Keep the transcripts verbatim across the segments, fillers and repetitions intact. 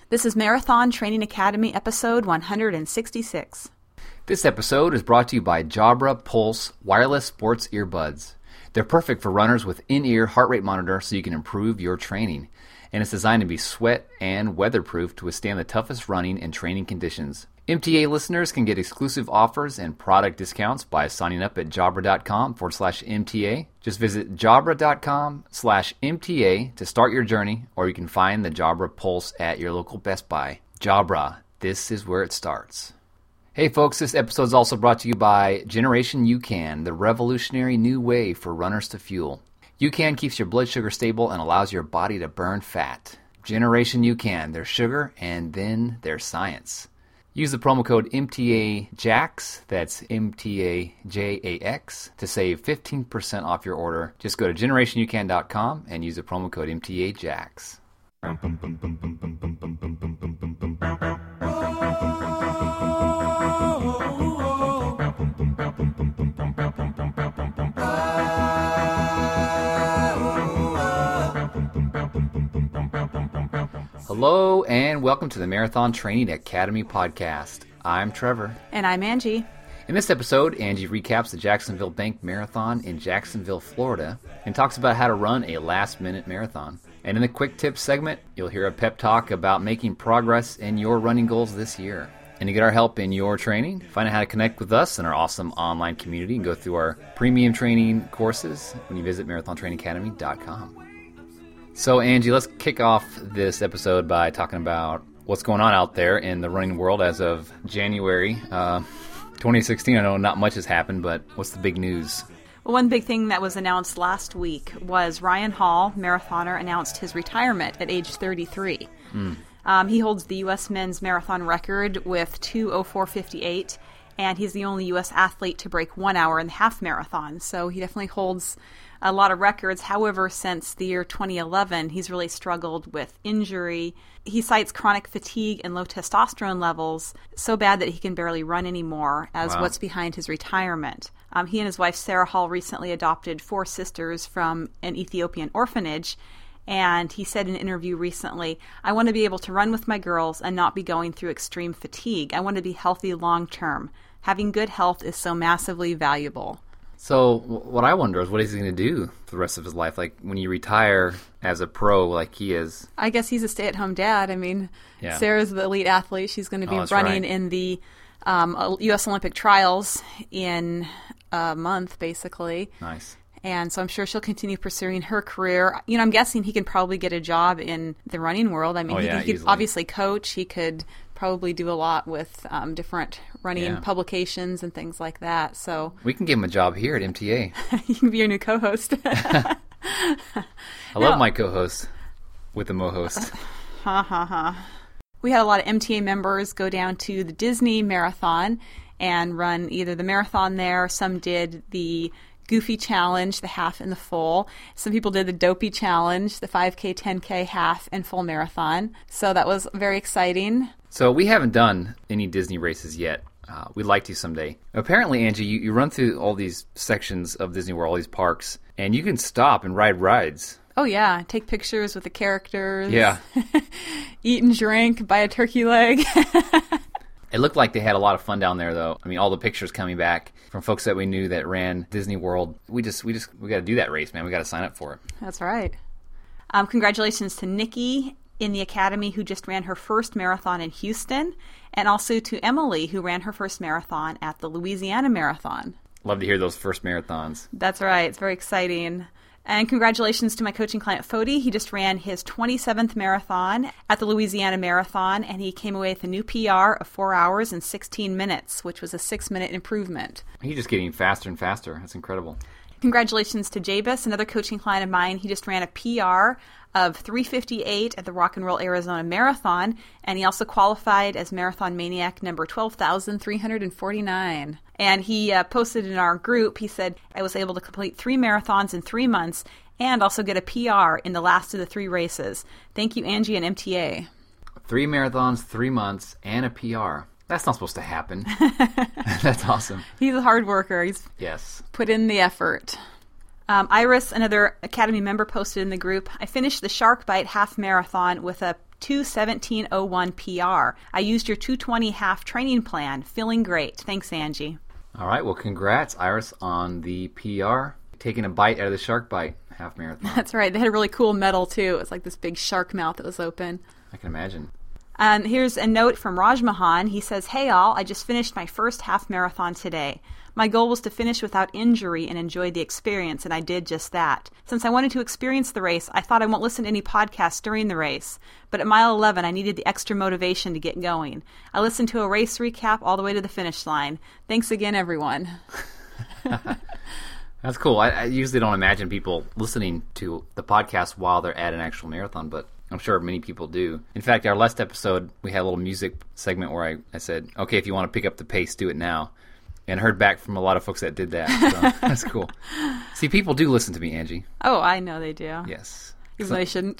This is Marathon Training Academy, episode one hundred sixty-six. This episode is brought to you by Jabra Pulse Wireless Sports Earbuds. They're perfect for runners with in-ear heart rate monitor so you can improve your training. And it's designed to be sweat and weatherproof to withstand the toughest running and training conditions. M T A listeners can get exclusive offers and product discounts by signing up at jabra.com forward slash MTA. Just visit jabra.com slash MTA to start your journey, or you can find the Jabra Pulse at your local Best Buy. Jabra, this is where it starts. Hey folks, this episode is also brought to you by Generation UCAN, the revolutionary new way for runners to fuel. UCAN keeps your blood sugar stable and allows your body to burn fat. Generation UCAN, there's sugar and then there's science. Use the promo code M T A J A X, that's M T A J A X, to save fifteen percent off your order. Just go to generation u can dot com and use the promo code M T A J A X. Hello and welcome to the Marathon Training Academy podcast. I'm Trevor. And I'm Angie. In this episode, Angie recaps the Jacksonville Bank Marathon in Jacksonville, Florida, and talks about how to run a last-minute marathon. And in the quick tips segment, you'll hear a pep talk about making progress in your running goals this year. And to get our help in your training, find out how to connect with us in our awesome online community and go through our premium training courses when you visit marathon training academy dot com. So, Angie, let's kick off this episode by talking about what's going on out there in the running world as of January uh, twenty sixteen. I know not much has happened, but what's the big news? Well, one big thing that was announced last week was Ryan Hall, marathoner, announced his retirement at age thirty-three. Mm. Um, he holds the U S men's marathon record with two oh four fifty-eight, and he's the only U S athlete to break one hour in the half marathon. So he definitely holds a lot of records. However, since the year twenty eleven, he's really struggled with injury. He cites chronic fatigue and low testosterone levels so bad that he can barely run anymore as wow. what's behind his retirement. Um, he and his wife, Sarah Hall, recently adopted four sisters from an Ethiopian orphanage. And he said in an interview recently, I want to be able to run with my girls and not be going through extreme fatigue. I want to be healthy long term. Having good health is so massively valuable. So what I wonder is what is he going to do for the rest of his life? Like when you retire as a pro like he is. I guess he's a stay-at-home dad. I mean, yeah. Sarah's the elite athlete. She's going to be oh, running right. in the um, U S Olympic trials in a month, basically. Nice. And so I'm sure she'll continue pursuing her career. You know, I'm guessing he can probably get a job in the running world. I mean, oh, he, yeah, he could easily. obviously coach. He could probably do a lot with um, different running yeah. publications and things like that. So we can give him a job here at M T A. You can be your new co-host. I love no. my co-host with the mo-host. Ha ha ha. We had a lot of M T A members go down to the Disney Marathon and run either the marathon there. Some did the Goofy Challenge, the half and the full. Some people did the Dopey Challenge, the five K, ten K, half and full marathon. So that was very exciting. So we haven't done any Disney races yet. Uh, we'd like to someday. Apparently, Angie, you, you run through all these sections of Disney World, all these parks, and you can stop and ride rides. Oh, yeah. Take pictures with the characters. Yeah. Eat and drink, buy a turkey leg. It looked like they had a lot of fun down there, though. I mean, all the pictures coming back from folks that we knew that ran Disney World. We just, we just, we got to do that race, man. We got to sign up for it. That's right. Um, congratulations to Nikki in the Academy, who just ran her first marathon in Houston, and also to Emily, who ran her first marathon at the Louisiana Marathon. Love to hear those first marathons. That's right. It's very exciting. And congratulations to my coaching client, Fody. He just ran his twenty-seventh marathon at the Louisiana Marathon, and he came away with a new P R of four hours and sixteen minutes, which was a six-minute improvement. He's just getting faster and faster. That's incredible. Congratulations to Jabus, another coaching client of mine. He just ran a P R of three fifty-eight at the Rock and Roll Arizona Marathon, and he also qualified as Marathon Maniac number twelve thousand three hundred forty-nine. And he uh, posted in our group, he said, I was able to complete three marathons in three months and also get a P R in the last of the three races. Thank you, Angie and M T A. Three marathons, three months, and a P R. That's not supposed to happen. That's awesome. He's a hard worker. He's yes. put in the effort. Um, Iris, another Academy member, posted in the group, I finished the Shark Bite half marathon with a two seventeen oh one P R. I used your two twenty half training plan. Feeling great. Thanks, Angie. All right. Well, congrats, Iris, on the P R. Taking a bite out of the Shark Bite half marathon. That's right. They had a really cool medal, too. It was like this big shark mouth that was open. I can imagine. And here's a note from Rajmohan. He says, "Hey all, I just finished my first half marathon today. My goal was to finish without injury and enjoy the experience, and I did just that. Since I wanted to experience the race, I thought I won't listen to any podcasts during the race. But at mile eleven, I needed the extra motivation to get going. I listened to a race recap all the way to the finish line. Thanks again, everyone." That's cool. I, I usually don't imagine people listening to the podcast while they're at an actual marathon, but I'm sure many people do. In fact, our last episode, we had a little music segment where I, I said, okay, if you want to pick up the pace, do it now. And heard back from a lot of folks that did that. So that's cool. See, people do listen to me, Angie. Oh, I know they do. Yes. Even though they shouldn't.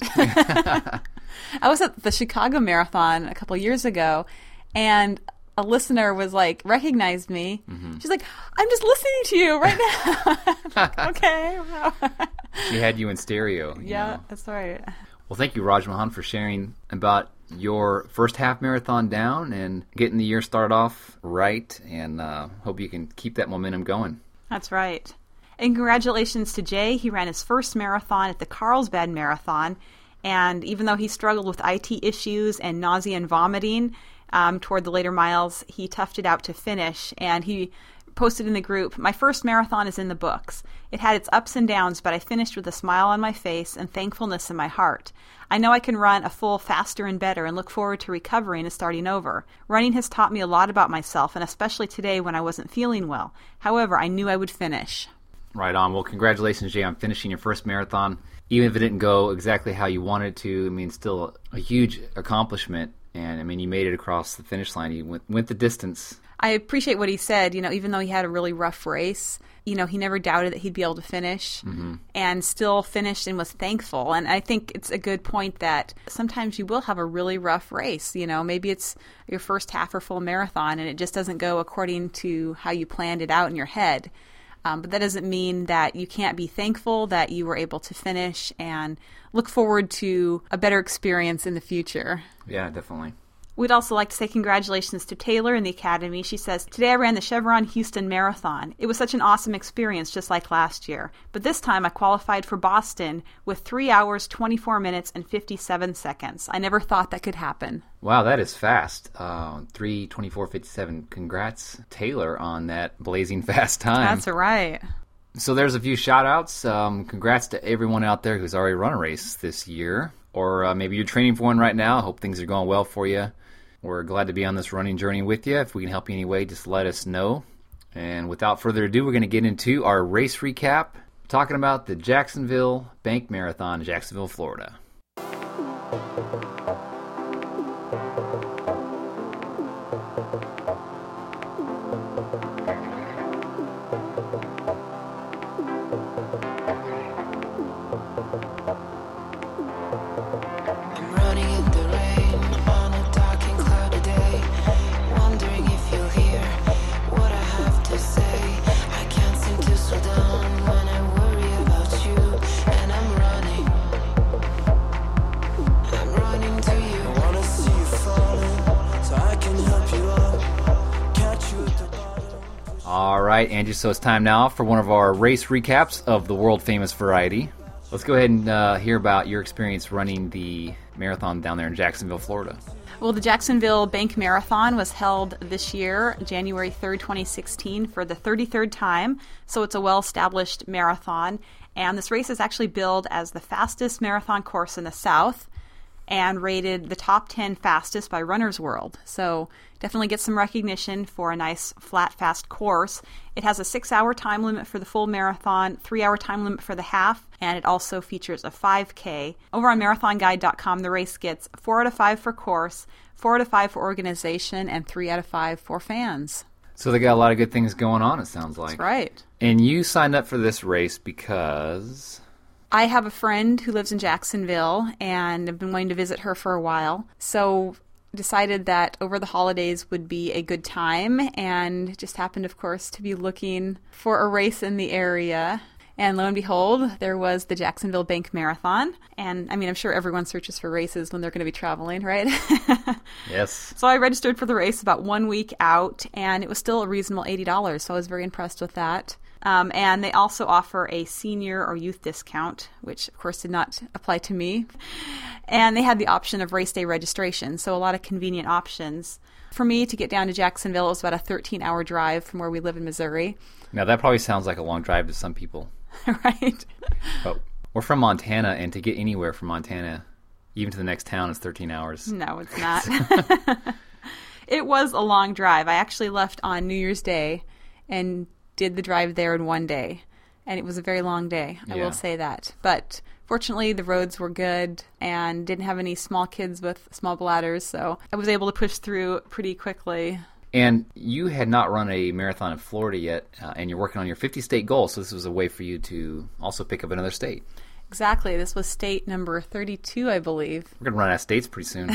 I was at the Chicago Marathon a couple years ago, and a listener was like, recognized me. Mm-hmm. She's like, "I'm just listening to you right now." Like, okay. Wow. She had you in stereo. You yeah, know. That's right. Well, thank you, Raj Mohan, for sharing about your first half marathon down and getting the year started off right, and uh, hope you can keep that momentum going. That's right. And congratulations to Jay. He ran his first marathon at the Carlsbad Marathon, and even though he struggled with I T issues and nausea and vomiting um, toward the later miles, he toughed it out to finish, and he posted in the group, "My first marathon is in the books. It had its ups and downs, but I finished with a smile on my face and thankfulness in my heart. I know I can run a full faster and better and look forward to recovering and starting over. Running has taught me a lot about myself, and especially today when I wasn't feeling well. However, I knew I would finish." Right on. Well, congratulations, Jay, on finishing your first marathon. Even if it didn't go exactly how you wanted it to, I mean, still a huge accomplishment. And, I mean, you made it across the finish line. You went, went the distance. I appreciate what he said. You know, even though he had a really rough race, you know, he never doubted that he'd be able to finish, mm-hmm. and still finished and was thankful. And I think it's a good point that sometimes you will have a really rough race. You know, maybe it's your first half or full marathon and it just doesn't go according to how you planned it out in your head. Um, but that doesn't mean that you can't be thankful that you were able to finish and look forward to a better experience in the future. Yeah, definitely. We'd also like to say congratulations to Taylor and the Academy. She says, "Today I ran the Chevron Houston Marathon. It was such an awesome experience, just like last year. But this time I qualified for Boston with three hours, twenty-four minutes, and fifty-seven seconds. I never thought that could happen." Wow, that is fast. Uh, three twenty-four fifty-seven. Congrats, Taylor, on that blazing fast time. That's right. So there's a few shout-outs. Um, congrats to everyone out there who's already run a race this year. Or uh, maybe you're training for one right now. I hope things are going well for you. We're glad to be on this running journey with you. If we can help you in any way, just let us know. And without further ado, we're going to get into our race recap, talking about the Jacksonville Bank Marathon in Jacksonville, Florida. All right, Angie, so it's time now for one of our race recaps of the world-famous variety. Let's go ahead and uh, hear about your experience running the marathon down there in Jacksonville, Florida. Well, the Jacksonville Bank Marathon was held this year, January third, twenty sixteen, for the thirty-third time, so it's a well-established marathon. And this race is actually billed as the fastest marathon course in the South and rated the top ten fastest by Runner's World. So definitely get some recognition for a nice, flat, fast course. It has a six-hour time limit for the full marathon, three-hour time limit for the half, and it also features a five K. Over on marathon guide dot com, the race gets four out of five for course, four out of five for organization, and three out of five for fans. So they got a lot of good things going on, it sounds like. That's right. And you signed up for this race because... I have a friend who lives in Jacksonville, and I've been wanting to visit her for a while. So decided that over the holidays would be a good time, and just happened, of course, to be looking for a race in the area. And lo and behold, there was the Jacksonville Bank Marathon. And I mean, I'm sure everyone searches for races when they're going to be traveling, right? Yes. So I registered for the race about one week out, and it was still a reasonable eighty dollars. So I was very impressed with that. Um, and they also offer a senior or youth discount, which of course did not apply to me. And they had the option of race day registration, so a lot of convenient options. For me to get down to Jacksonville, it was about a thirteen-hour drive from where we live in Missouri. Now that probably sounds like a long drive to some people. Right. But we're from Montana, and to get anywhere from Montana, even to the next town, is thirteen hours. No, it's not. It was a long drive. I actually left on New Year's Day and did the drive there in one day. And it was a very long day, I Yeah. will say that. But fortunately, the roads were good and didn't have any small kids with small bladders, so I was able to push through pretty quickly. And you had not run a marathon in Florida yet, uh, and you're working on your fifty-state goal, so this was a way for you to also pick up another state. Exactly. This was state number thirty-two, I believe. We're going to run out of states pretty soon.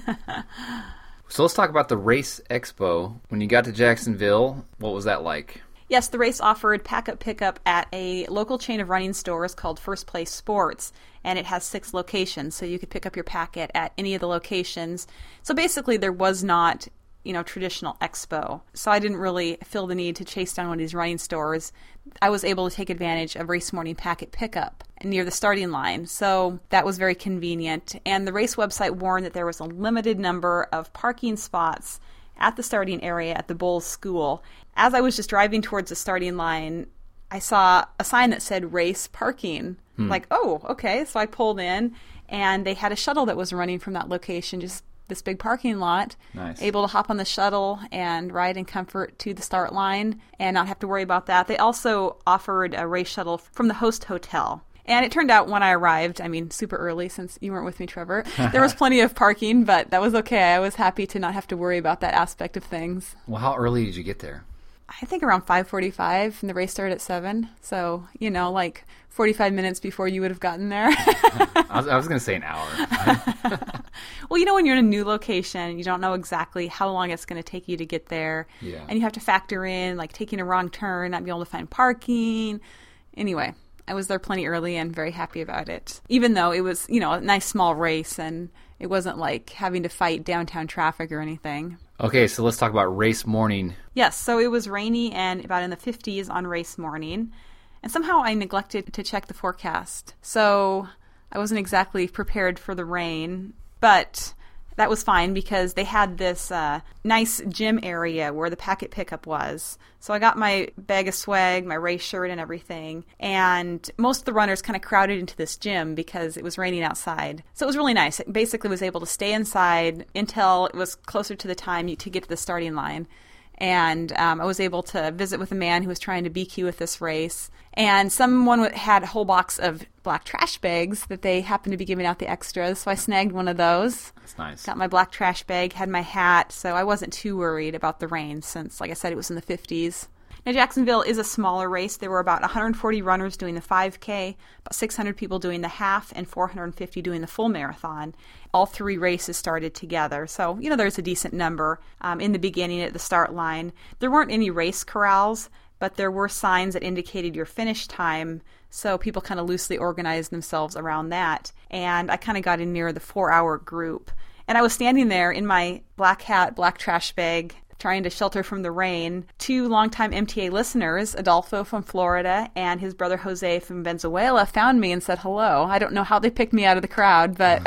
So let's talk about the Race Expo. When you got to Jacksonville, what was that like? Yes, the race offered pack-up pickup at a local chain of running stores called First Place Sports, and it has six locations, so you could pick up your packet at any of the locations. So basically, there was not, you know, traditional expo. So I didn't really feel the need to chase down one of these running stores. I was able to take advantage of race morning packet pickup near the starting line. So that was very convenient. And the race website warned that there was a limited number of parking spots at the starting area at the Bulls School. As I was just driving towards the starting line, I saw a sign that said race parking. Hmm. Like, oh, okay. So I pulled in, and they had a shuttle that was running from that location, just this big parking lot. Nice. Able to hop on the shuttle and ride in comfort to the start line and not have to worry about that. They also offered a race shuttle from the host hotel. And it turned out when I arrived, I mean, super early since you weren't with me, Trevor, there was plenty of parking, but that was okay. I was happy to not have to worry about that aspect of things. Well, how early did you get there? I think around five forty-five, and the race started at seven. So, you know, like forty-five minutes before you would have gotten there. I was, I was going to say an hour. Well, you know, when you're in a new location, you don't know exactly how long it's going to take you to get there. Yeah. And you have to factor in, like, taking a wrong turn, not being able to find parking. Anyway, I was there plenty early and very happy about it. Even though it was, you know, a nice small race and it wasn't like having to fight downtown traffic or anything. Okay, so let's talk about race morning. Yes, so it was rainy and about in the fifties on race morning. And somehow I neglected to check the forecast. So I wasn't exactly prepared for the rain, but that was fine because they had this uh, nice gym area where the packet pickup was. So I got my bag of swag, my race shirt and everything. And most of the runners kind of crowded into this gym because it was raining outside. So it was really nice. It basically was able to stay inside until it was closer to the time to get to the starting line. And um, I was able to visit with a man who was trying to B Q with this race. And someone had a whole box of black trash bags that they happened to be giving out the extras. So I snagged one of those. That's nice. Got my black trash bag, had my hat. So I wasn't too worried about the rain since, like I said, it was in the fifties. Now, Jacksonville is a smaller race. There were about one hundred forty runners doing the five K, about six hundred people doing the half, and four hundred fifty doing the full marathon. All three races started together. So, you know, there's a decent number um, in the beginning at the start line. There weren't any race corrals, but there were signs that indicated your finish time. So people kind of loosely organized themselves around that. And I kind of got in near the four-hour group. And I was standing there in my black hat, black trash bag, trying to shelter from the rain. Two longtime M T A listeners, Adolfo from Florida and his brother Jose from Venezuela, found me and said hello. I don't know how they picked me out of the crowd, but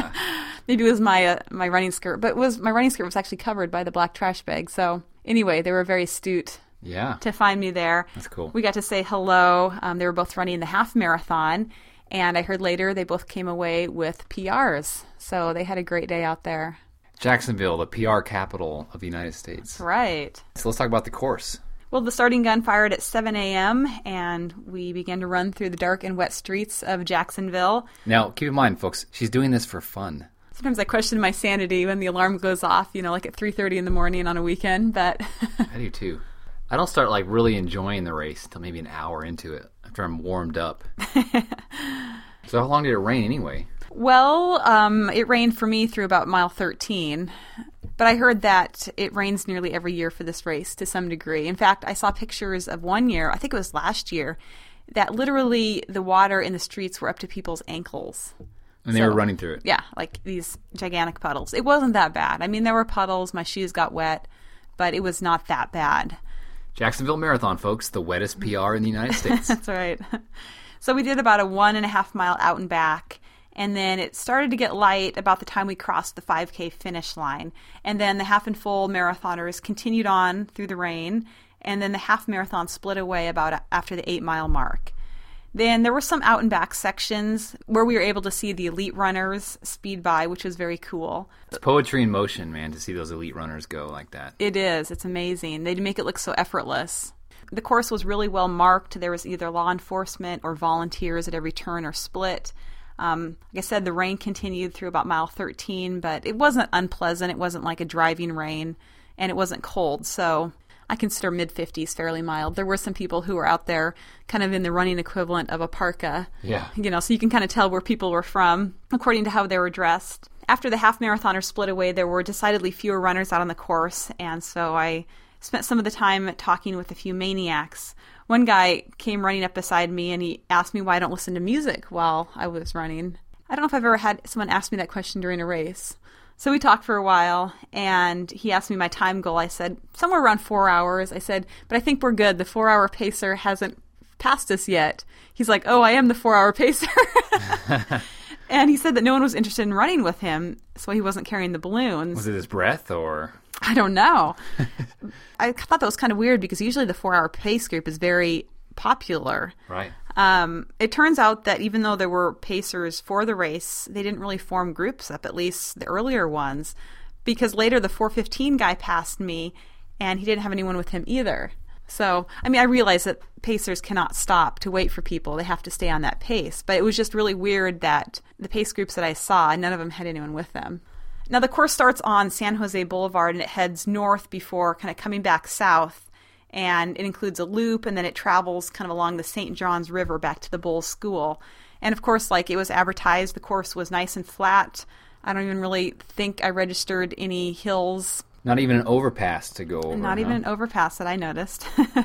maybe it was my uh, my running skirt. But it was my running skirt was actually covered by the black trash bag. So anyway, they were very astute. Yeah. To find me there. That's cool. We got to say hello. Um, they were both running the half marathon, and I heard later they both came away with P Rs. So they had a great day out there. Jacksonville, the P R capital of the United States. That's right. So let's talk about the course. Well, the starting gun fired at seven a.m., and we began to run through the dark and wet streets of Jacksonville. Now, keep in mind, folks, she's doing this for fun. Sometimes I question my sanity when the alarm goes off, you know, like at three thirty in the morning on a weekend, but... I do too. I don't start like really enjoying the race until maybe an hour into it, after I'm warmed up. So how long did it rain anyway? Well, um, it rained for me through about mile thirteen, but I heard that it rains nearly every year for this race to some degree. In fact, I saw pictures of one year, I think it was last year, that literally the water in the streets were up to people's ankles. And they So, were running through it. Yeah, like these gigantic puddles. It wasn't that bad. I mean, there were puddles. My shoes got wet, but it was not that bad. Jacksonville Marathon, folks, the wettest P R in the United States. That's right. So we did about a one and a half mile out and back. And then it started to get light about the time we crossed the five K finish line. And then the half and full marathoners continued on through the rain. And then the half marathon split away about after the eight mile mark. Then there were some out and back sections where we were able to see the elite runners speed by, which was very cool. It's poetry in motion, man, to see those elite runners go like that. It is. It's amazing. They make it look so effortless. The course was really well marked. There was either law enforcement or volunteers at every turn or split. Um, like I said, the rain continued through about mile thirteen, but it wasn't unpleasant. It wasn't like a driving rain, and it wasn't cold. So I consider mid fifties fairly mild. There were some people who were out there kind of in the running equivalent of a parka. Yeah. You know, so you can kind of tell where people were from according to how they were dressed. After the half marathoners split away, there were decidedly fewer runners out on the course, and so I spent some of the time talking with a few maniacs. One guy came running up beside me, and he asked me why I don't listen to music while I was running. I don't know if I've ever had someone ask me that question during a race. So we talked for a while, and he asked me my time goal. I said, somewhere around four hours. I said, but I think we're good. The four-hour pacer hasn't passed us yet. He's like, oh, I am the four-hour pacer. And he said that no one was interested in running with him, so he wasn't carrying the balloons. Was it his breath, or? I don't know. I thought that was kind of weird because usually the four-hour pace group is very popular. Right. Um, it turns out that even though there were pacers for the race, they didn't really form groups up, at least the earlier ones, because later the four fifteen guy passed me, and he didn't have anyone with him either. So, I mean, I realize that pacers cannot stop to wait for people. They have to stay on that pace. But it was just really weird that the pace groups that I saw, none of them had anyone with them. Now, the course starts on San Jose Boulevard, and it heads north before kind of coming back south. And it includes a loop, and then it travels kind of along the Saint Johns River back to the Bulls School. And, of course, like it was advertised, the course was nice and flat. I don't even really think I registered any hills. Not even an overpass to go over. Not huh? even an overpass that I noticed.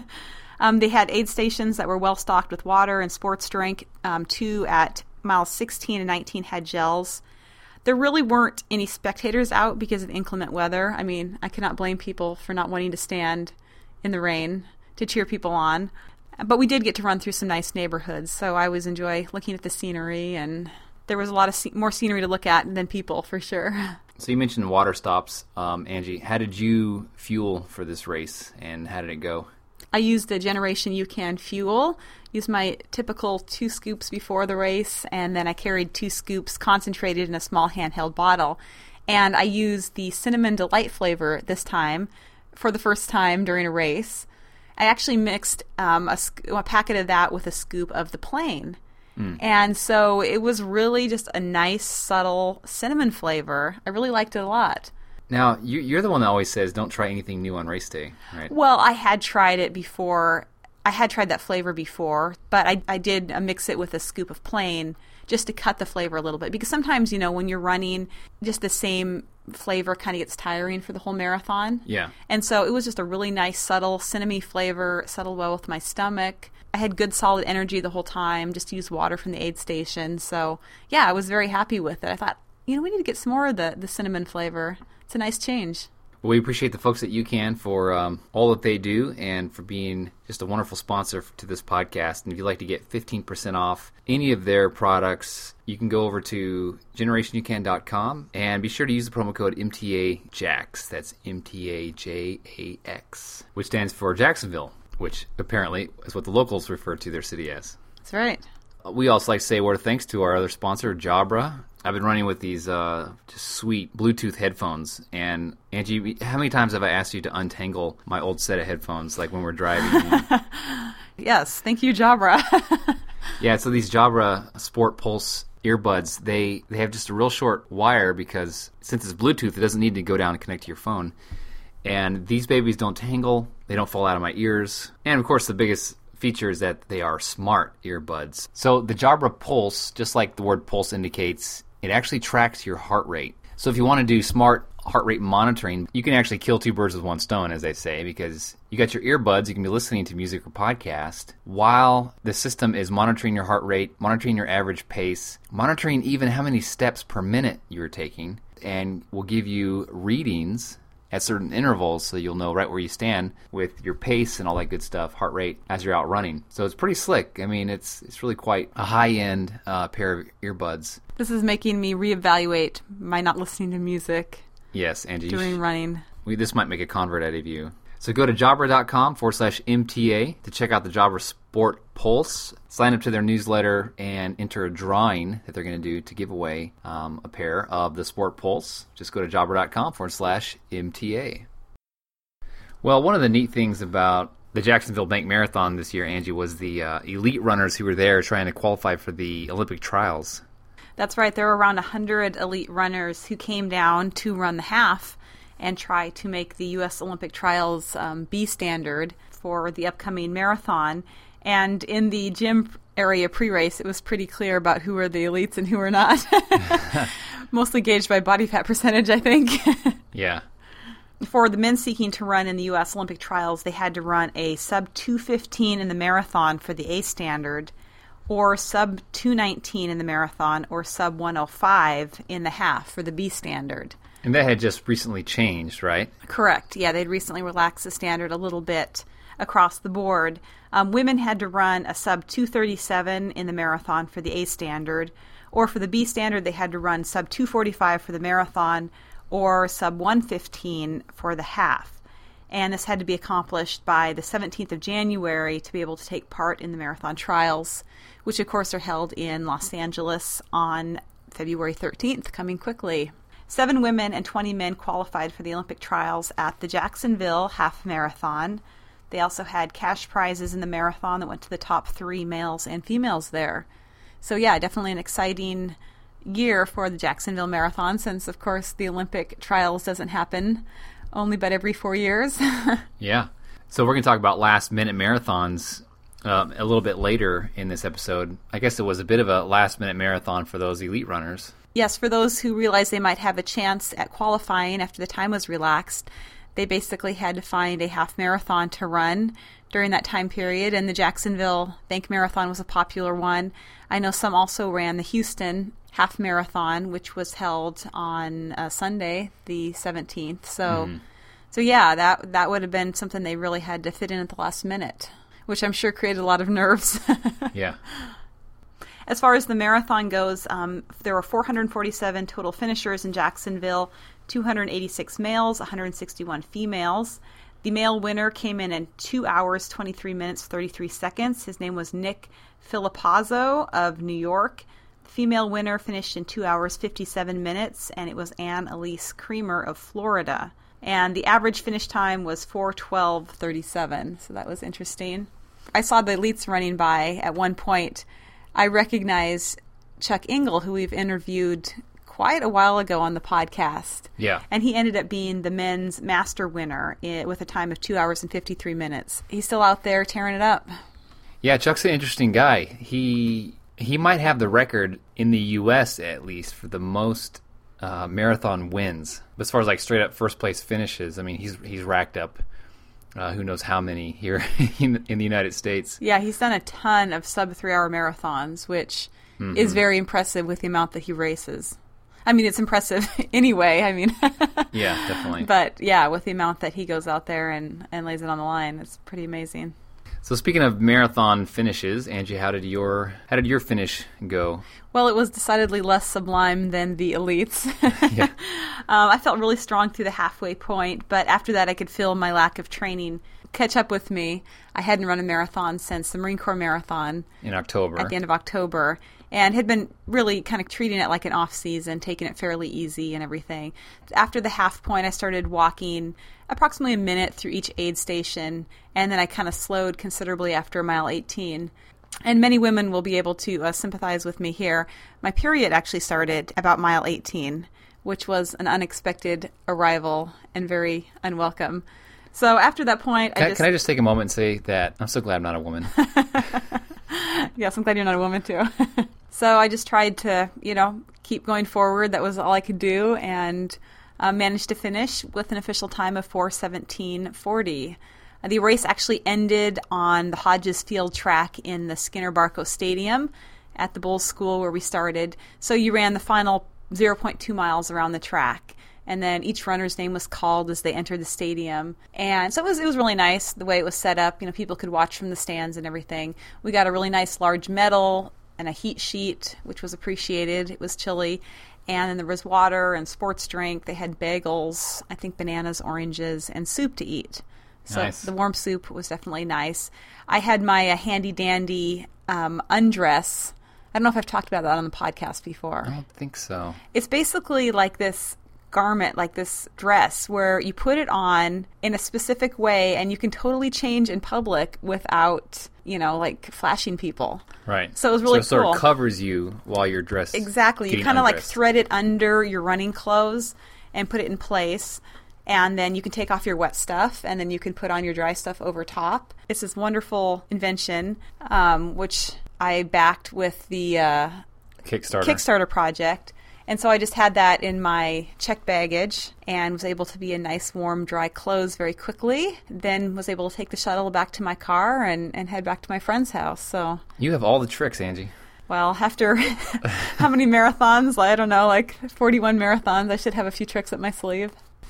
um, they had aid stations that were well stocked with water and sports drink. Um, two at miles sixteen and nineteen had gels. There really weren't any spectators out because of inclement weather. I mean, I cannot blame people for not wanting to stand in the rain to cheer people on. But we did get to run through some nice neighborhoods, so I always enjoy looking at the scenery, and there was a lot of sce- more scenery to look at than people, for sure. So you mentioned water stops. Um, Angie, how did you fuel for this race, and how did it go? I used the Generation UCAN fuel, used my typical two scoops before the race, and then I carried two scoops concentrated in a small handheld bottle. And I used the Cinnamon Delight flavor this time for the first time during a race. I actually mixed um, a, sc- a packet of that with a scoop of the plain. Mm. And so it was really just a nice, subtle cinnamon flavor. I really liked it a lot. Now, you, you're the one that always says don't try anything new on race day, right? Well, I had tried it before. I had tried that flavor before, but I, I did uh, mix it with a scoop of plain just to cut the flavor a little bit. Because sometimes, you know, when you're running, just the same flavor kind of gets tiring for the whole marathon. Yeah. And so it was just a really nice, subtle, cinnamony flavor, settled well with my stomach. I had good, solid energy the whole time, just used water from the aid station. So, yeah, I was very happy with it. I thought, you know, we need to get some more of the, the cinnamon flavor. It's a nice change. Well, we appreciate the folks at UCAN for um, all that they do and for being just a wonderful sponsor to this podcast. And if you'd like to get fifteen percent off any of their products, you can go over to generation u can dot com and be sure to use the promo code M T A Jax. That's M T A J A X, which stands for Jacksonville, which apparently is what the locals refer to their city as. That's right. We also like to say a word of thanks to our other sponsor, Jabra. I've been running with these uh, just sweet Bluetooth headphones. And, Angie, how many times have I asked you to untangle my old set of headphones, like when we're driving? Yes, thank you, Jabra. Yeah, so these Jabra Sport Pulse earbuds, they, they have just a real short wire because since it's Bluetooth, it doesn't need to go down and connect to your phone. And these babies don't tangle. They don't fall out of my ears. And, of course, the biggest feature is that they are smart earbuds. So the Jabra Pulse, just like the word pulse indicates, it actually tracks your heart rate. So if you want to do smart heart rate monitoring. You can actually kill two birds with one stone, as they say, because you got your earbuds, you can be listening to music or podcast while the system is monitoring your heart rate, monitoring your average pace, monitoring even how many steps per minute you're taking, and will give you readings at certain intervals so you'll know right where you stand with your pace and all that good stuff, heart rate, as you're out running. So it's pretty slick. I mean, it's it's really quite a high-end uh, pair of earbuds. This is making me reevaluate my not listening to music. Yes, Angie. During sh- running. We, this might make a convert out of you. So go to Jabra.com forward slash MTA to check out the Jabra Sport Pulse. Sign up to their newsletter and enter a drawing that they're going to do to give away um, a pair of the Sport Pulse. Just go to Jabra.com forward slash MTA. Well, one of the neat things about the Jacksonville Bank Marathon this year, Angie, was the uh, elite runners who were there trying to qualify for the Olympic trials. That's right. There were around one hundred elite runners who came down to run the half and try to make the U S Olympic trials um, B standard for the upcoming marathon. And in the gym area pre-race, it was pretty clear about who were the elites and who were not. Mostly gauged by body fat percentage, I think. Yeah. For the men seeking to run in the U S Olympic trials, they had to run a sub two fifteen in the marathon for the A standard, or sub two nineteen in the marathon, or sub one oh five in the half for the B standard. And that had just recently changed, right? Correct. Yeah, they'd recently relaxed the standard a little bit across the board. Um, women had to run a sub two thirty-seven in the marathon for the A standard, or for the B standard they had to run sub two forty-five for the marathon, or sub one fifteen for the half. And this had to be accomplished by the seventeenth of January to be able to take part in the marathon trials, which of course are held in Los Angeles on February thirteenth, coming quickly. Seven women and twenty men qualified for the Olympic trials at the Jacksonville Half Marathon. They also had cash prizes in the marathon that went to the top three males and females there. So yeah, definitely an exciting year for the Jacksonville Marathon, since of course the Olympic trials doesn't happen only but every four years. Yeah. So we're going to talk about last minute marathons um, a little bit later in this episode. I guess it was a bit of a last minute marathon for those elite runners. Yes, for those who realized they might have a chance at qualifying after the time was relaxed, they basically had to find a half marathon to run during that time period, and the Jacksonville Bank Marathon was a popular one. I know some also ran the Houston Half Marathon, which was held on uh, Sunday, the seventeenth. So, mm. so yeah, that that would have been something they really had to fit in at the last minute, which I'm sure created a lot of nerves. Yeah. As far as the marathon goes, um, there were four hundred forty-seven total finishers in Jacksonville, two hundred eighty-six males, one hundred sixty-one females. The male winner came in in two hours, twenty-three minutes, thirty-three seconds. His name was Nick Filipazzo of New York. The female winner finished in two hours, fifty-seven minutes, and it was Ann Elise Creamer of Florida. And the average finish time was four twelve thirty-seven, so that was interesting. I saw the elites running by at one point. I recognize Chuck Engel, who we've interviewed quite a while ago on the podcast. Yeah. And he ended up being the men's master winner with a time of two hours and fifty-three minutes. He's still out there tearing it up. Yeah, Chuck's an interesting guy. He he might have the record in the U S at least for the most uh, marathon wins. But as far as like straight up first place finishes, I mean, he's he's racked up Uh, who knows how many here in, in the United States. Yeah, he's done a ton of sub-three-hour marathons, which mm-hmm. is very impressive with the amount that he races. I mean, it's impressive anyway. I mean, yeah, definitely. But yeah, with the amount that he goes out there and, and lays it on the line, it's pretty amazing. So speaking of marathon finishes, Angie, how did your how did your finish go? Well, it was decidedly less sublime than the elites. Yeah. um, I felt really strong through the halfway point, but after that I could feel my lack of training catch up with me. I hadn't run a marathon since the Marine Corps Marathon. In October. At the end of October. And had been really kind of treating it like an off-season, taking it fairly easy and everything. After the half point, I started walking approximately a minute through each aid station, and then I kind of slowed considerably after mile eighteen. And many women will be able to uh, sympathize with me here. My period actually started about mile eighteen, which was an unexpected arrival and very unwelcome. So after that point, can I I just... Can I just take a moment and say that I'm so glad I'm not a woman. Yes, I'm glad you're not a woman, too. So I just tried to, you know, keep going forward. That was all I could do. And uh, managed to finish with an official time of four seventeen forty. Uh, the race actually ended on the Hodges Field track in the Skinner Barco Stadium at the Bulls School where we started. So you ran the final zero point two miles around the track. And then each runner's name was called as they entered the stadium. And so it was it was really nice the way it was set up. You know, people could watch from the stands and everything. We got a really nice large medal and a heat sheet, which was appreciated. It was chilly. And then there was water and sports drink. They had bagels, I think bananas, oranges, and soup to eat. So nice. The warm soup was definitely nice. I had my uh, handy-dandy um, undress. I don't know if I've talked about that on the podcast before. I don't think so. It's basically like this garment, like this dress, where you put it on in a specific way and you can totally change in public without, you know, like flashing people. Right. So it was really so it cool. sort of covers you while you're dressed. Exactly. You kind of like thread it under your running clothes and put it in place. And then you can take off your wet stuff, and then you can put on your dry stuff over top. It's this wonderful invention, um, which I backed with the uh, Kickstarter. Kickstarter project. And so I just had that in my checked baggage and was able to be in nice, warm, dry clothes very quickly. Then was able to take the shuttle back to my car and, and head back to my friend's house. So you have all the tricks, Angie. Well, after how many marathons? I don't know, like forty-one marathons. I should have a few tricks up my sleeve.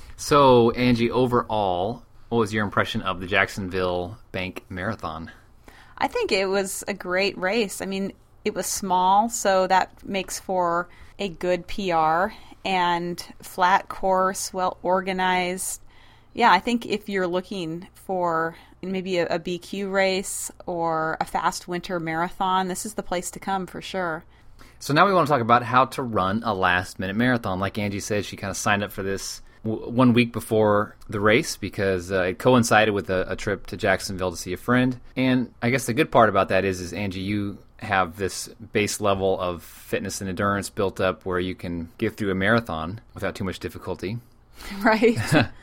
So, Angie, overall, what was your impression of the Jacksonville Bank Marathon? I think it was a great race. I mean, it was small, so that makes for a good P R, and flat course, well organized. Yeah, I think if you're looking for maybe a, a B Q race or a fast winter marathon, this is the place to come for sure. So now we want to talk about how to run a last-minute marathon. Like Angie said, she kind of signed up for this w- one week before the race because uh, it coincided with a, a trip to Jacksonville to see a friend. And I guess the good part about that is, is Angie, you have this base level of fitness and endurance built up where you can get through a marathon without too much difficulty. Right.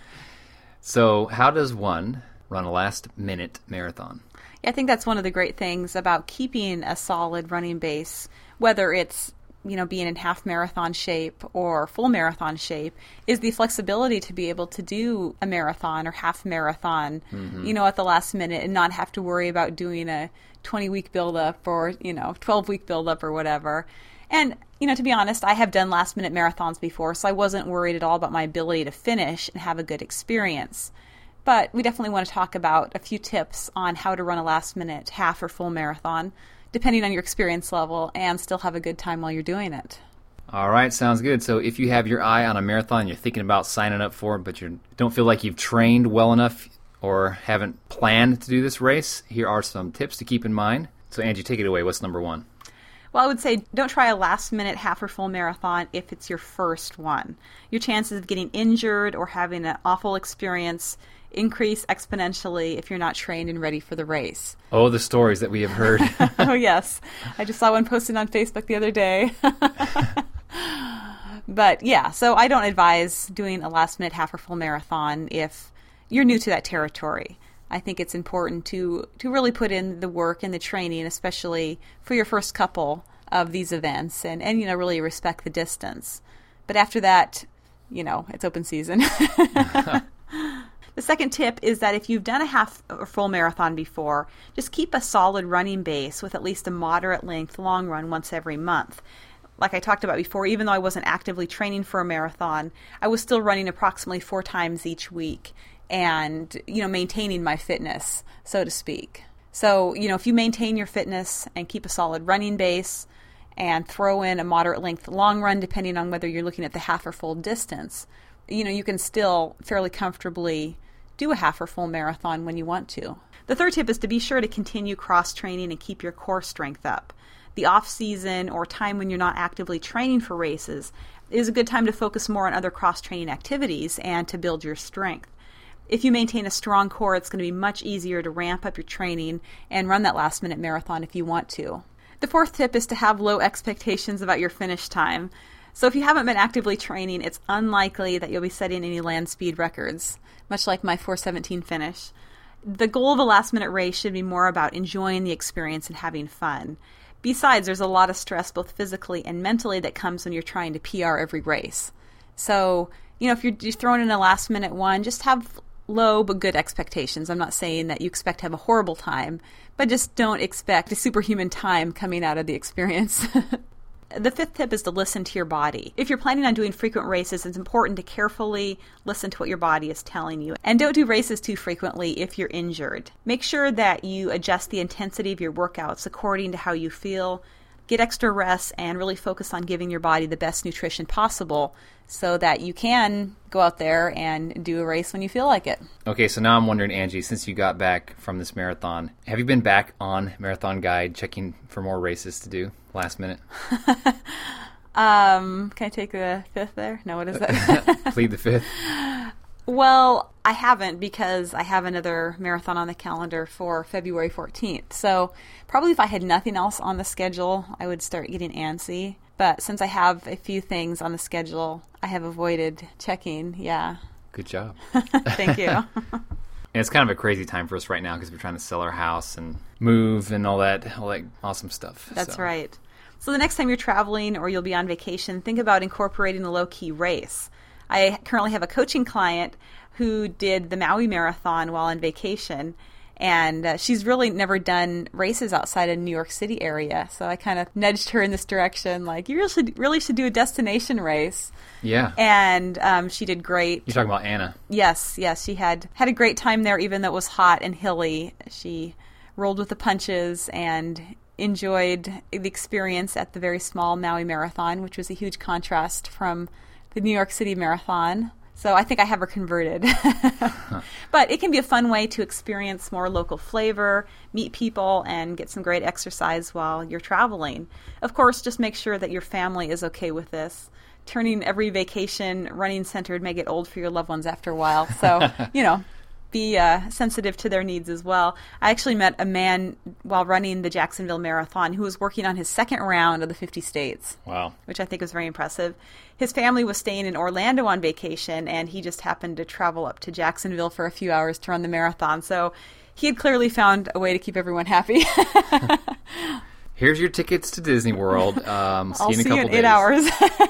So how does one run a last-minute marathon? Yeah, I think that's one of the great things about keeping a solid running base, whether it's, you know, being in half marathon shape or full marathon shape, is the flexibility to be able to do a marathon or half marathon, mm-hmm. you know, at the last minute and not have to worry about doing a twenty-week build-up or, you know, twelve-week build-up or whatever. And, you know, to be honest, I have done last-minute marathons before, so I wasn't worried at all about my ability to finish and have a good experience. But we definitely want to talk about a few tips on how to run a last-minute half or full marathon, depending on your experience level, and still have a good time while you're doing it. All right, sounds good. So if you have your eye on a marathon, you're thinking about signing up for it, but you don't feel like you've trained well enough or haven't planned to do this race, here are some tips to keep in mind. So Angie, take it away. What's number one? Well, I would say don't try a last-minute half or full marathon if it's your first one. Your chances of getting injured or having an awful experience increase exponentially if you're not trained and ready for the race. Oh, the stories that we have heard. Oh, yes. I just saw one posted on Facebook the other day. But, yeah, so I don't advise doing a last-minute half or full marathon if you're new to that territory. I think it's important to, to really put in the work and the training, especially for your first couple of these events, and, and you know, really respect the distance. But after that, you know, it's open season. The second tip is that if you've done a half or full marathon before, just keep a solid running base with at least a moderate length long run once every month. Like I talked about before, even though I wasn't actively training for a marathon, I was still running approximately four times each week and, you know, maintaining my fitness, so to speak. So, you know, if you maintain your fitness and keep a solid running base and throw in a moderate length long run, depending on whether you're looking at the half or full distance, you know, you can still fairly comfortably do a half or full marathon when you want to. The third tip is to be sure to continue cross-training and keep your core strength up. The off-season or time when you're not actively training for races is a good time to focus more on other cross-training activities and to build your strength. If you maintain a strong core, it's going to be much easier to ramp up your training and run that last-minute marathon if you want to. The fourth tip is to have low expectations about your finish time. So if you haven't been actively training, it's unlikely that you'll be setting any land speed records, much like my four seventeen finish. The goal of a last-minute race should be more about enjoying the experience and having fun. Besides, there's a lot of stress, both physically and mentally, that comes when you're trying to P R every race. So, you know, if you're just throwing in a last minute one, just have low but good expectations. I'm not saying that you expect to have a horrible time, but just don't expect a superhuman time coming out of the experience. The fifth tip is to listen to your body. If you're planning on doing frequent races, it's important to carefully listen to what your body is telling you. And don't do races too frequently if you're injured. Make sure that you adjust the intensity of your workouts according to how you feel. Get extra rest and really focus on giving your body the best nutrition possible so that you can go out there and do a race when you feel like it. Okay, so now I'm wondering, Angie, since you got back from this marathon, have you been back on Marathon Guide checking for more races to do last minute? um, can I take the fifth there? No, what is that? Plead the fifth. Well, I haven't because I have another marathon on the calendar for February fourteenth. So probably if I had nothing else on the schedule, I would start getting antsy. But since I have a few things on the schedule, I have avoided checking. Yeah. Good job. Thank you. And it's kind of a crazy time for us right now because we're trying to sell our house and move and all that, all that awesome stuff. That's so. right. So the next time you're traveling or you'll be on vacation, think about incorporating a low-key race. I currently have a coaching client who did the Maui Marathon while on vacation, and uh, she's really never done races outside of New York City area. So I kind of nudged her in this direction, like, you really should, really should do a destination race. Yeah. And um, she did great. You're talking about Anna. Yes, yes. She had, had a great time there, even though it was hot and hilly. She rolled with the punches and enjoyed the experience at the very small Maui Marathon, which was a huge contrast from the New York City Marathon. So I think I have her converted. huh. But it can be a fun way to experience more local flavor, meet people, and get some great exercise while you're traveling. Of course, just make sure that your family is okay with this. Turning every vacation running-centered may get old for your loved ones after a while. So, you know, be uh, sensitive to their needs as well. I actually met a man while running the Jacksonville Marathon who was working on his second round of the fifty states. Wow. Which I think was very impressive. His family was staying in Orlando on vacation, and he just happened to travel up to Jacksonville for a few hours to run the marathon. So he had clearly found a way to keep everyone happy. Here's your tickets to Disney World. Um, see I'll you in a see couple you in days. eight hours.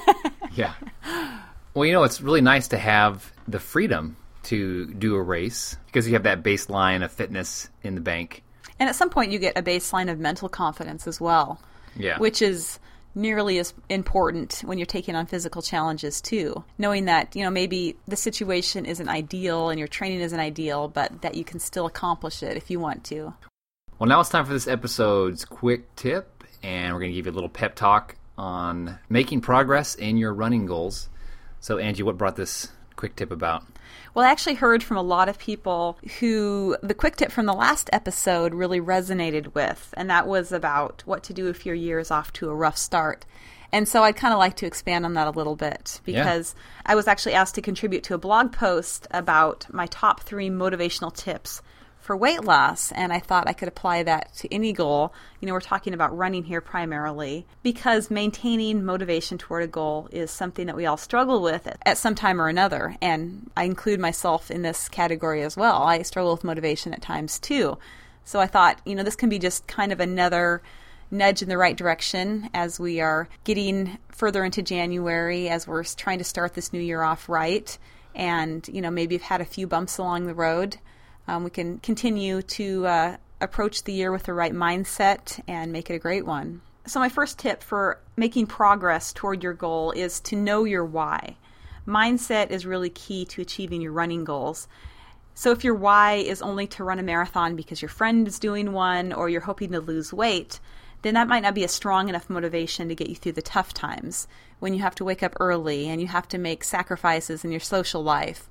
Yeah. Well, you know, it's really nice to have the freedom to do a race because you have that baseline of fitness in the bank. And at some point you get a baseline of mental confidence as well. Yeah. Which is nearly as important when you're taking on physical challenges too. Knowing that, you know, maybe the situation isn't ideal and your training isn't ideal, but that you can still accomplish it if you want to. Well, now it's time for this episode's quick tip, and we're going to give you a little pep talk on making progress in your running goals. So, Angie, what brought this quick tip about? Well, I actually heard from a lot of people who the quick tip from the last episode really resonated with, and that was about what to do if your year is off to a rough start. And so I'd kind of like to expand on that a little bit because yeah. I was actually asked to contribute to a blog post about my top three motivational tips for weight loss, and I thought I could apply that to any goal. You know, we're talking about running here primarily because maintaining motivation toward a goal is something that we all struggle with at some time or another, and I include myself in this category as well. I struggle with motivation at times too. So I thought, you know, this can be just kind of another nudge in the right direction as we are getting further into January, as we're trying to start this new year off right, and, you know, maybe have had a few bumps along the road. Um, we can continue to uh, approach the year with the right mindset and make it a great one. So my first tip for making progress toward your goal is to know your why. Mindset is really key to achieving your running goals. So if your why is only to run a marathon because your friend is doing one or you're hoping to lose weight, then that might not be a strong enough motivation to get you through the tough times when you have to wake up early and you have to make sacrifices in your social life,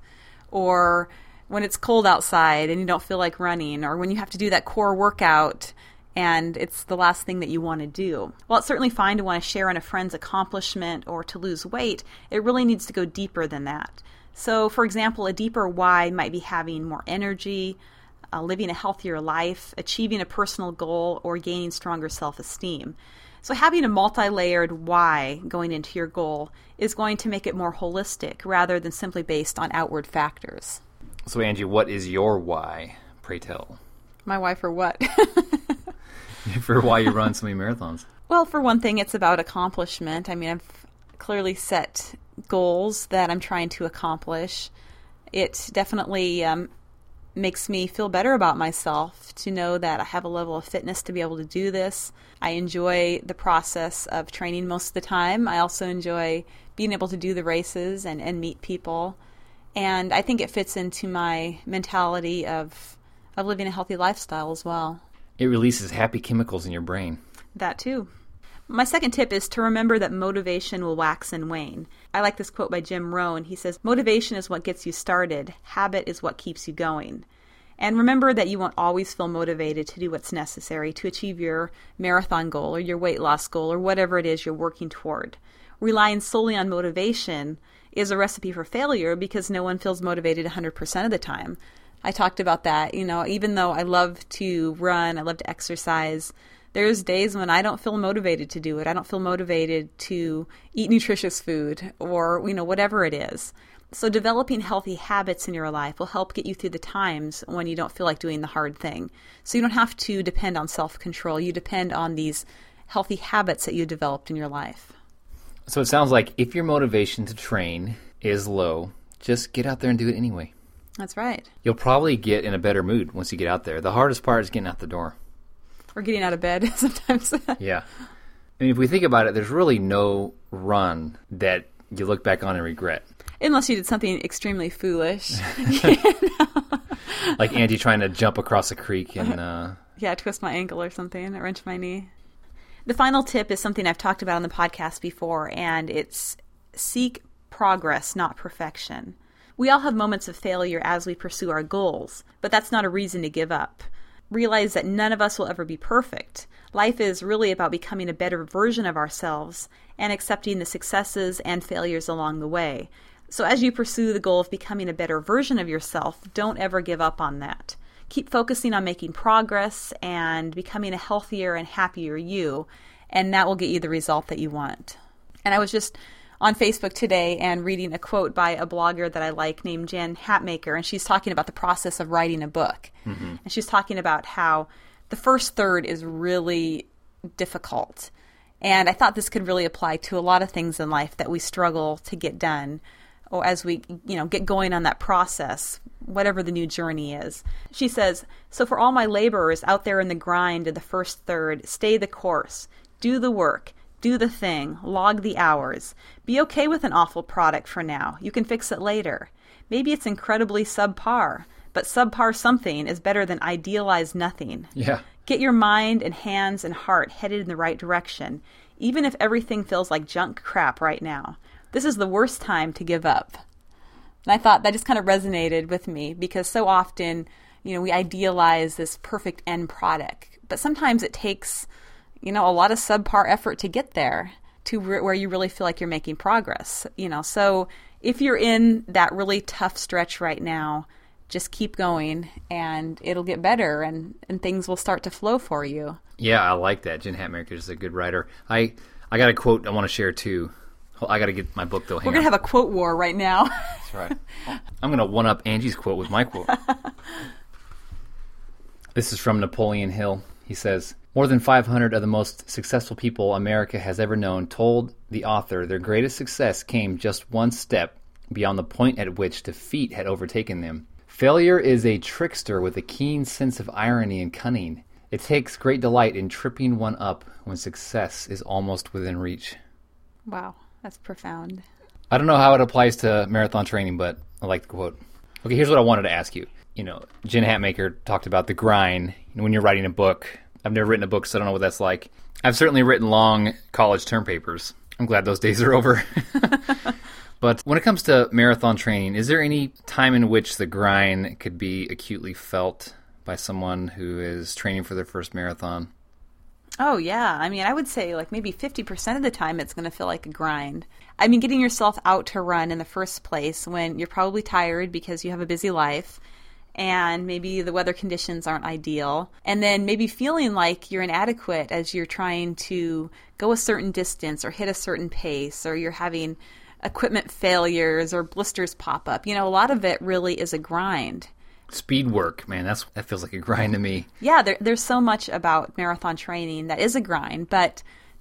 or when it's cold outside and you don't feel like running, or when you have to do that core workout and it's the last thing that you want to do. While it's certainly fine to want to share in a friend's accomplishment or to lose weight, it really needs to go deeper than that. So, for example, a deeper why might be having more energy, uh, living a healthier life, achieving a personal goal, or gaining stronger self-esteem. So having a multi-layered why going into your goal is going to make it more holistic rather than simply based on outward factors. So, Angie, what is your why? Pray tell. My why for what? For why you run so many marathons. Well, for one thing, it's about accomplishment. I mean, I've clearly set goals that I'm trying to accomplish. It definitely um, makes me feel better about myself to know that I have a level of fitness to be able to do this. I enjoy the process of training most of the time. I also enjoy being able to do the races and, and meet people. And I think it fits into my mentality of of living a healthy lifestyle as well. It releases happy chemicals in your brain. That too. My second tip is to remember that motivation will wax and wane. I like this quote by Jim Rohn. He says, "Motivation is what gets you started. Habit is what keeps you going." And remember that you won't always feel motivated to do what's necessary to achieve your marathon goal or your weight loss goal or whatever it is you're working toward. Relying solely on motivation is a recipe for failure because no one feels motivated one hundred percent of the time. I talked about that. You know, even though I love to run, I love to exercise, there's days when I don't feel motivated to do it. I don't feel motivated to eat nutritious food or, you know, whatever it is. So developing healthy habits in your life will help get you through the times when you don't feel like doing the hard thing. So you don't have to depend on self-control. You depend on these healthy habits that you developed in your life. So it sounds like if your motivation to train is low, just get out there and do it anyway. That's right. You'll probably get in a better mood once you get out there. The hardest part is getting out the door. Or getting out of bed sometimes. Yeah. I mean, if we think about it, there's really no run that you look back on and regret. Unless you did something extremely foolish. Like Angie trying to jump across a creek and... Uh... Yeah, twist my ankle or something, or wrench my knee. The final tip is something I've talked about on the podcast before, and it's seek progress, not perfection. We all have moments of failure as we pursue our goals, but that's not a reason to give up. Realize that none of us will ever be perfect. Life is really about becoming a better version of ourselves and accepting the successes and failures along the way. So as you pursue the goal of becoming a better version of yourself, don't ever give up on that. Keep focusing on making progress and becoming a healthier and happier you, and that will get you the result that you want. And I was just on Facebook today and reading a quote by a blogger that I like named Jen Hatmaker, and she's talking about the process of writing a book. Mm-hmm. And she's talking about how the first third is really difficult. And I thought this could really apply to a lot of things in life that we struggle to get done, or as we, you know, get going on that process, whatever the new journey is. She says, "So for all my laborers out there in the grind of the first third, stay the course, do the work, do the thing, log the hours. Be okay with an awful product for now. You can fix it later. Maybe it's incredibly subpar, but subpar something is better than idealized nothing. Yeah. Get your mind and hands and heart headed in the right direction, even if everything feels like junk crap right now. This is the worst time to give up." And I thought that just kind of resonated with me because so often, you know, we idealize this perfect end product, but sometimes it takes, you know, a lot of subpar effort to get there to re- where you really feel like you're making progress, you know. So if you're in that really tough stretch right now, just keep going and it'll get better and, and things will start to flow for you. Yeah, I like that. Jen Hatmaker is a good writer. I, I got a quote I want to share too. I got to get my book though. Hang We're going to on. have a quote war right now. That's right. I'm going to one up Angie's quote with my quote. This is from Napoleon Hill. He says, "More than five hundred of the most successful people America has ever known told the author their greatest success came just one step beyond the point at which defeat had overtaken them. Failure is a trickster with a keen sense of irony and cunning. It takes great delight in tripping one up when success is almost within reach." Wow, that's profound. I don't know how it applies to marathon training, but I like the quote. Okay, here's what I wanted to ask you. You know, Jen Hatmaker talked about the grind. You know, when you're writing a book, I've never written a book, so I don't know what that's like. I've certainly written long college term papers. I'm glad those days are over. But when it comes to marathon training, is there any time in which the grind could be acutely felt by someone who is training for their first marathon? Oh, yeah. I mean, I would say like maybe fifty percent of the time it's going to feel like a grind. I mean, getting yourself out to run in the first place when you're probably tired because you have a busy life and maybe the weather conditions aren't ideal, and then maybe feeling like you're inadequate as you're trying to go a certain distance or hit a certain pace, or you're having equipment failures or blisters pop up. You know, a lot of it really is a grind. Speed work, man, that's that feels like a grind to me. Yeah, there, there's so much about marathon training that is a grind, but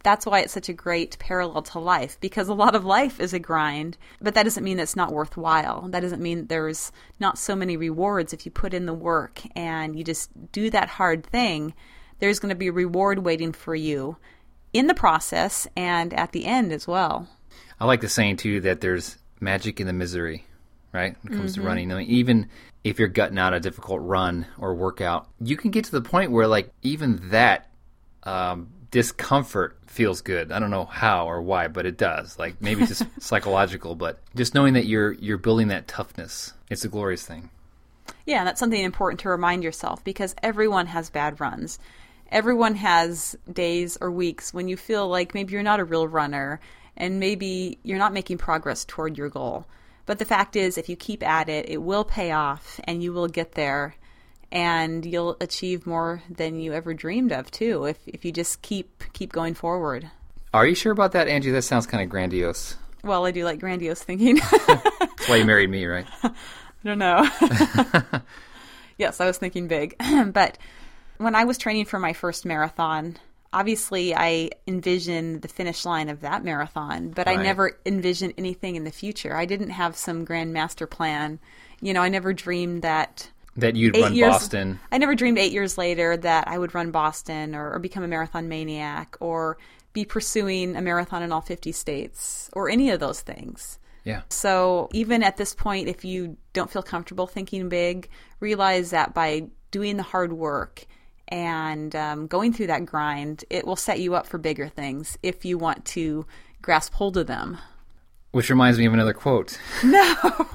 That's why it's such a great parallel to life, because a lot of life is a grind, but that doesn't mean it's not worthwhile. That doesn't mean there's not so many rewards if you put in the work and you just do that hard thing. There's going to be a reward waiting for you in the process and at the end as well. I like the saying, too, that there's magic in the misery, right, when it comes Mm-hmm. to running. I mean, even if you're gutting out a difficult run or workout, you can get to the point where, like, even that um, discomfort feels good. I don't know how or why, but it does. Like, maybe it's just psychological, but just knowing that you're you're building that toughness, it's a glorious thing. Yeah, that's something important to remind yourself, because everyone has bad runs. Everyone has days or weeks when you feel like maybe you're not a real runner and maybe you're not making progress toward your goal. But the fact is, if you keep at it, it will pay off and you will get there, and you'll achieve more than you ever dreamed of too, if if you just keep keep going forward. Are you sure about that, Angie? That sounds kind of grandiose. Well, I do like grandiose thinking. That's why you married me, right? I don't know. Yes, I was thinking big. But when I was training for my first marathon, obviously I envisioned the finish line of that marathon, but Right. I never envisioned anything in the future. I didn't have some grand master plan. You know, I never dreamed that That you'd eight run years, Boston. I never dreamed eight years later that I would run Boston or, or become a marathon maniac or be pursuing a marathon in all fifty states or any of those things. Yeah. So even at this point, if you don't feel comfortable thinking big, realize that by doing the hard work and um, going through that grind, it will set you up for bigger things if you want to grasp hold of them. Which reminds me of another quote. No.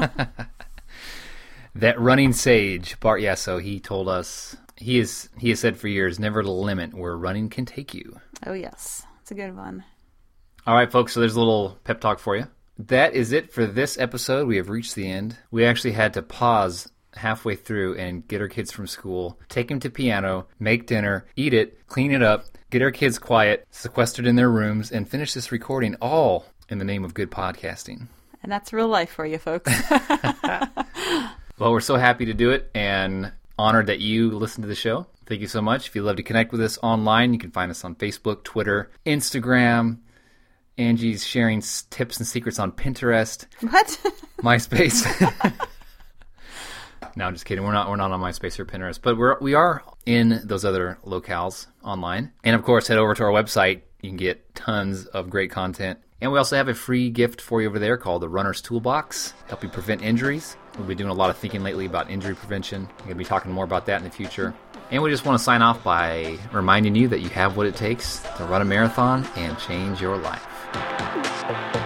That running sage, Bart Yasso, he told us, he is he has said for years, never to limit where running can take you. Oh, yes. It's a good one. All right, folks, so there's a little pep talk for you. That is it for this episode. We have reached the end. We actually had to pause halfway through and get our kids from school, take them to piano, make dinner, eat it, clean it up, get our kids quiet, sequestered in their rooms, and finish this recording all in the name of good podcasting. And that's real life for you, folks. Well, we're so happy to do it and honored that you listen to the show. Thank you so much. If you'd love to connect with us online, you can find us on Facebook, Twitter, Instagram. Angie's sharing s- tips and secrets on Pinterest, What? MySpace. No, I'm just kidding. We're not we're not on MySpace or Pinterest, but we're we are in those other locales online. And of course, head over to our website. You can get tons of great content. And we also have a free gift for you over there called the Runner's Toolbox, help you prevent injuries. We've been doing a lot of thinking lately about injury prevention. We're going to be talking more about that in the future. And we just want to sign off by reminding you that you have what it takes to run a marathon and change your life.